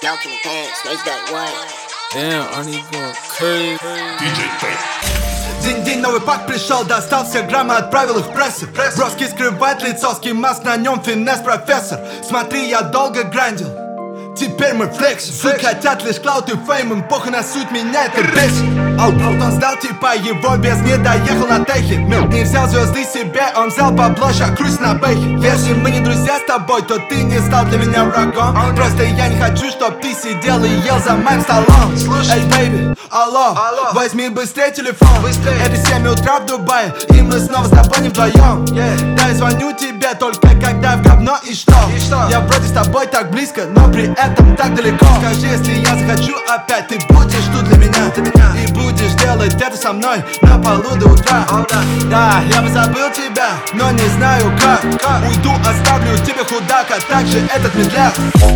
Y'all can dance, raise that one. Damn, Arnie going crazy. DJ Fake. День, новый пак пришел, достал все граммы, отправил их в прессу. Броски скрывает лицо, скимаск, на нем финес профессор. Смотри, я долго грандил, теперь мы флексим. Суд хотят лишь клаут и фейм, им похуй на суть, меня это бесит. Он сдал типа, его без не доехал на техе. Не взял звезды себе, он взял бабло, ща круть на бэхе. Если мы не друзья с тобой, то ты не стал для меня врагом. Просто я не хочу, чтоб ты сидел и ел за моим столом. Эй, бэйби, алло, возьми быстрее телефон. Это 7 утра в Дубае, и мы снова с тобой не вдвоем. Да, я звоню тебе только когда в говно и что? Я вроде с тобой так близко, но при этом так далеко. Скажи, если я захочу опять, ты будешь тут для меня. И будешь делать это со мной на полу до утра. Да, я бы забыл тебя, но не знаю как. Уйду, оставлю тебе худак, а также этот медляк.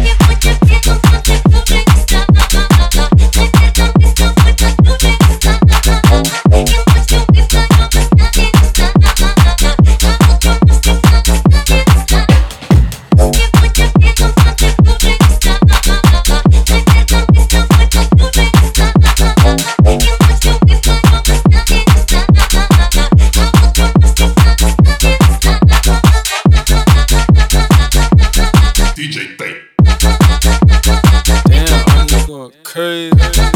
DJ Fake. Damn, Arnie going crazy.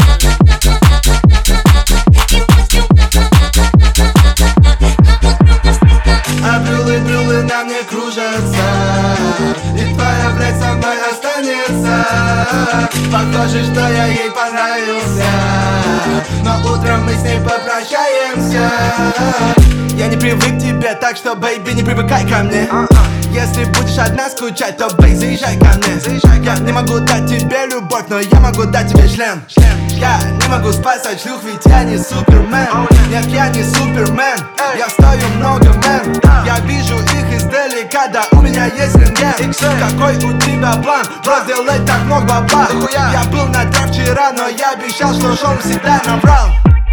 А брюлы на мне кружатся, и твоя блядь со мной останется. Похоже, что я ей понравился, но утром мы с ней попрощаемся. Я не привык к тебе, так что, бэйби, не привыкай ко мне. Если будешь одна скучать, то, бэй, заезжай ко мне. Я не могу дать тебе любовь, но я могу дать тебе член. Я не могу спасать шлюх, ведь я не супермен. Нет, я не супермен, я стою много, мэн. Я вижу их издалека, да у меня есть рентген. Какой у тебя план? Разделать так много бабла. Я был на трав вчера, но я обещал, что шоу всегда наврал.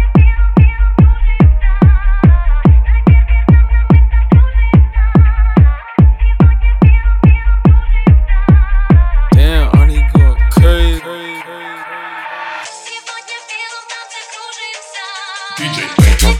Damn, Arnie going crazy. DJ Fake.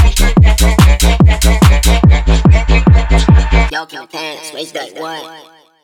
Y'all can dance, raise that one.